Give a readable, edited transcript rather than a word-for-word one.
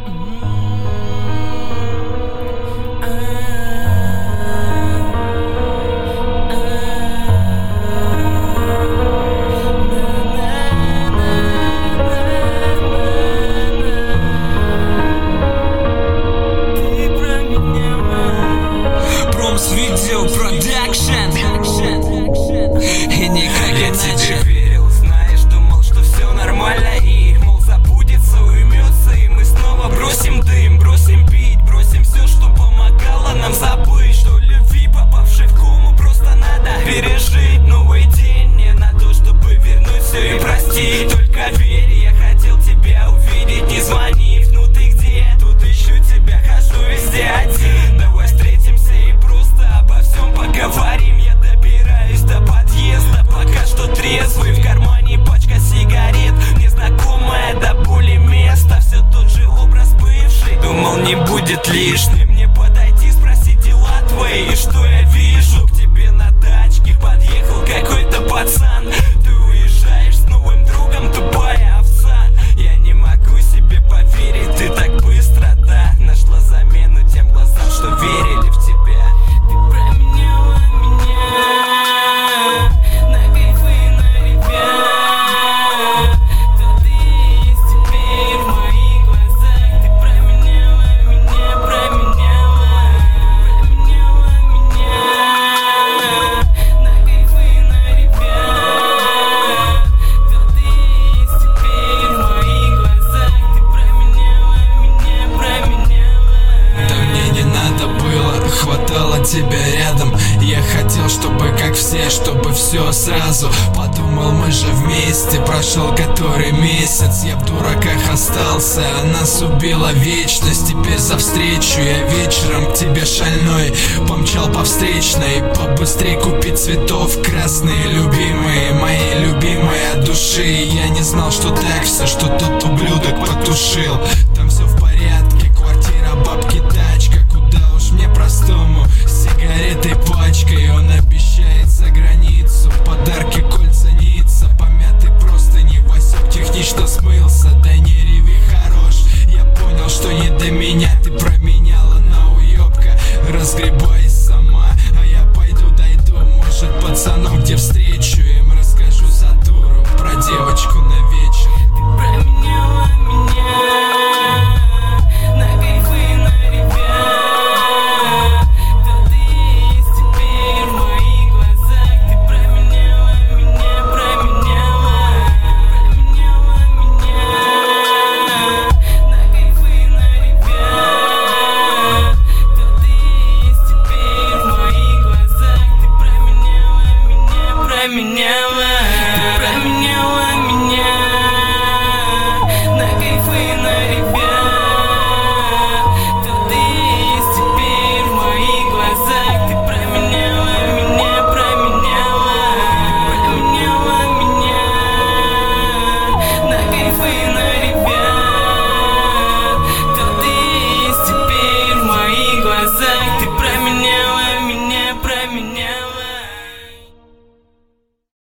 Видео продакшн. И никак я иначе. тебе верил, знаешь, думал, что все нормально. И, мол, забудется, уймется, и мы снова бросим дым, бросим пить, бросим все, что помогало нам забыть, что любви, попавшей в кому, просто надо пережить новый день. Не на то, чтобы вернуть все и простить. Только верь, я хотел тебя увидеть, не звонив. Ну ты где? Тут ищу тебя, хожу везде один. Давай встретимся и просто обо всем поговорим. Я добираюсь до подъезда, пока что трезвый. В кармане пачка сигарет, незнакомое до боли место. Все тот же образ бывший, думал, не будет лишним мне подойти, спросить дела твои. И что я вижу? К тебе на тачке подъехал какой-то пацан. Ты уезжаешь с новым другом, тупая овца. Я не могу себе поверить, ты так быстро, да, нашла замену тем глазам, что верили в тебя. Ты променяла меня на кайфы, на ребят. Кто ты есть теперь в моих глазах? Ты променяла меня, променяла меня на кайфы, на ребят. Кто ты есть теперь в моих глазах? Ты променяла меня, променяла. Да мне не надо было, хватало тебя рядом. Я хотел, чтобы как все, чтобы все сразу. Подумал, мы же вместе, прошел который месяц. Я в дураках остался, а нас убила вечность. Теперь за встречу я вечером к тебе шальной помчал по встречной, побыстрей купить цветов. Красные любимые, мои любимые от души. Я не знал, что так все, что тот ублюдок потушил. Там все в порядке, квартира, бабки, тачка. Куда уж мне простому, с сигаретой пачкой. Он